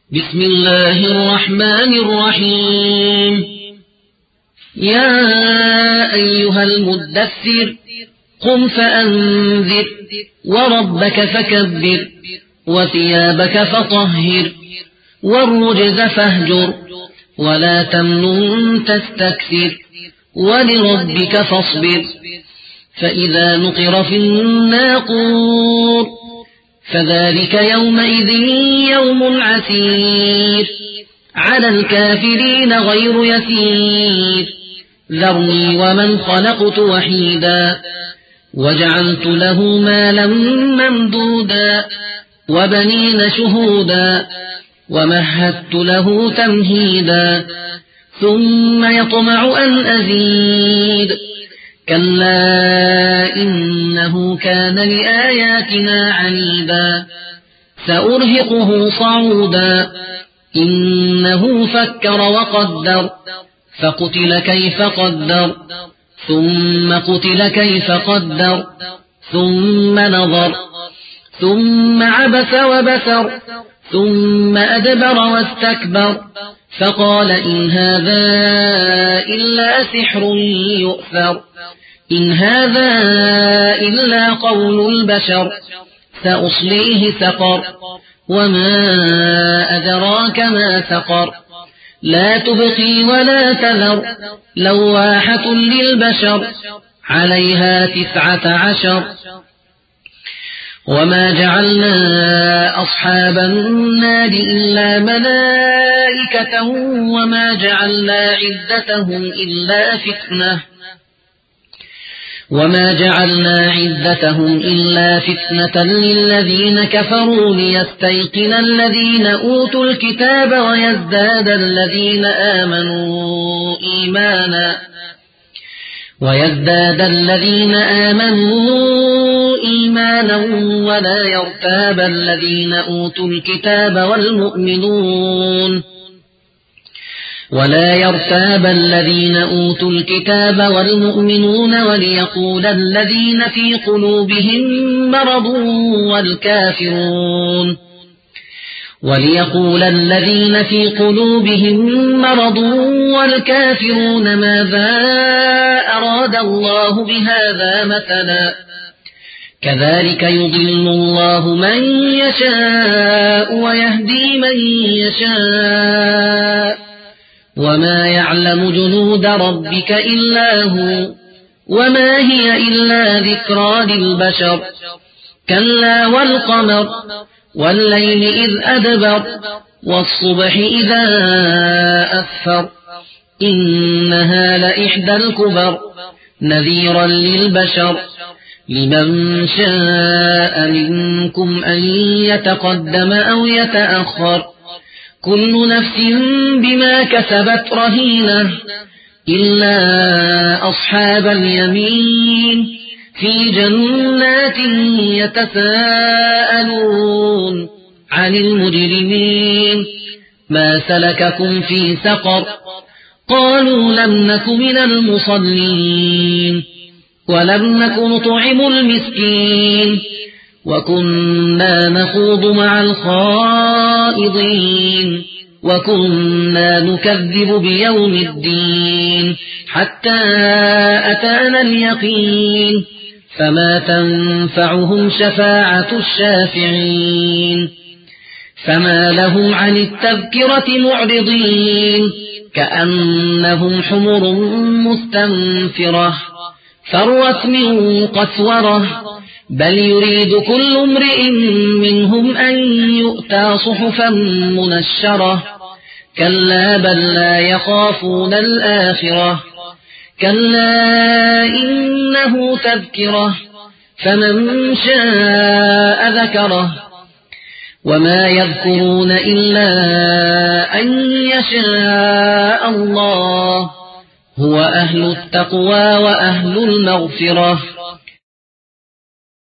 بسم الله الرحمن الرحيم يا أيها المدثر قم فأنذر وربك فكبر وثيابك فطهر والرجز فاهجر ولا تمنن تستكثر ولربك فاصبر فإذا نقر في الناقور فذلك يومئذ يوم عسير على الكافرين غير يسير ذرني ومن خلقت وحيدا وجعلت له مالا ممدودا وبنين شهودا ومهدت له تمهيدا ثم يطمع أن أزيد كلا إنه كان لآياتنا عنيدا سأرهقه صعودا إنه فكر وقدر فقتل كيف قدر ثم قتل كيف قدر ثم نظر ثم عبس وبسر ثم أدبر واستكبر فقال إن هذا إلا سحر يؤثر إن هذا إلا قول البشر سأصليه سقر وما أدراك ما سقر لا تبقي ولا تذر لواحة للبشر عليها 19 وما جعلنا أصحاب النار إلا ملائكة وما جعلنا عدتهم إلا فتنة للذين كفروا ليستيقن الذين أوتوا الكتاب ويزداد الذين آمنوا إيمانا ولا يرتاب الذين أوتوا الكتاب والمؤمنون وليقول الذين في قلوبهم مرض والكافرون ماذا أراد الله بهذا مثلا كذلك يضل الله من يشاء ويهدي من يشاء وما يعلم جنود ربك إلا هو وما هي إلا ذكرى للبشر كلا والقمر والليل إذ أدبر والصبح إذا أسفر إنها لإحدى الكبر نذيرا للبشر لمن شاء منكم أن يتقدم أو يتأخر كل نفس بما كسبت رهينة إلا أصحاب اليمين في جنات يتساءلون عن المجرمين ما سلككم في سقر قالوا لم نك من المصلين ولم نك نطعم المسكين وكنا نخوض مع الخائضين وكنا نكذب بيوم الدين حتى أتانا اليقين فما تنفعهم شفاعة الشافعين فما لهم عن التذكرة معرضين كأنهم حمر مستنفرة فرت من قسورة بل يريد كل امرئ منهم أن يؤتى صحفا منشرة كلا بل لا يخافون الآخرة كلا إنه تذكرة فمن شاء ذكره وما يذكرون إلا أن يشاء الله هو أهل التقوى وأهل المغفرة